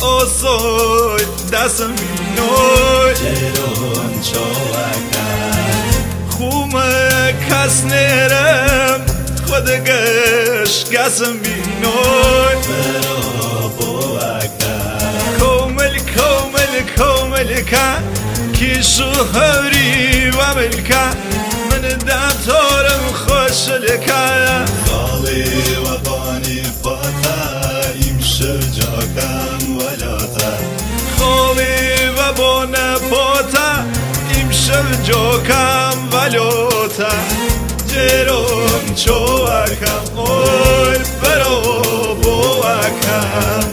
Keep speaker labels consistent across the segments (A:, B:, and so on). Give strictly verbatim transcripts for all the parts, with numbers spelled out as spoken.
A: osoy dasam noy
B: جرون چوکم
A: خومه کس نیرم خود گش گسم بینوی
B: برو بوکم
A: کومل کومل کومل کن کیشو هوری و ملکن من دفتارم خوش لکن
B: خالی و بانی فاتا ایمشو جاکم ولاتا
A: خالی و بانه پاتا ایمشو جاکم ولوتا جرون چوکم اوی برو بوکم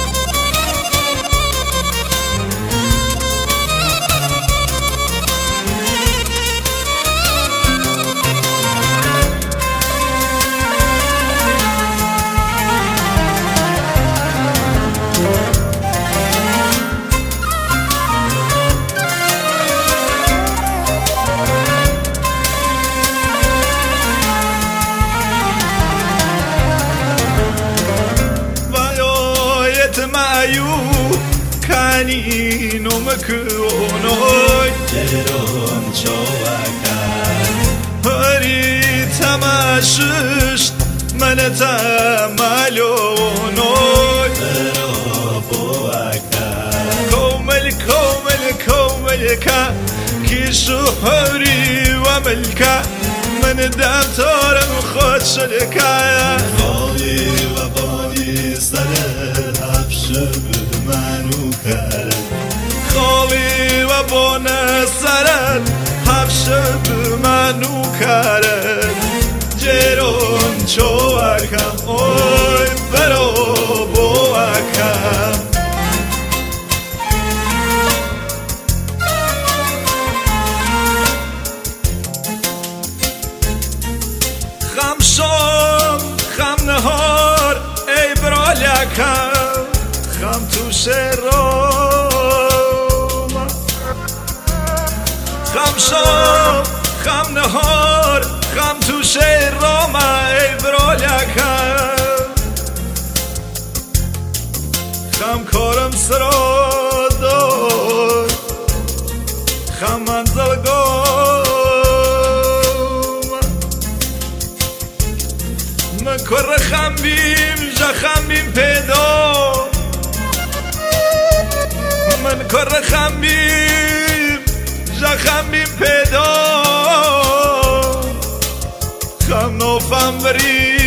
A: مایو کانی نمکونوی
B: جرون چوکم
A: هری تماشش من تمالونوی
B: برو بوکم
A: کومل کومل کومل که کیشو هری و ملکه من دفتارم خود شده که
B: خالی و بانی سرت حبشه منو کرد
A: خالی و بانه سرت حفشه منو کرد جرون چوکم اوی برو بوکم خم شام خم نهار ای برالکم خم توش روم خم شام خم نهار خم توش روم ای برالکم خم کارم سرادار خم منزلگار من کر خمبیم جا خمبیم پیدا من کر خمبیم جا خمبیم پیدا خم نوفم بری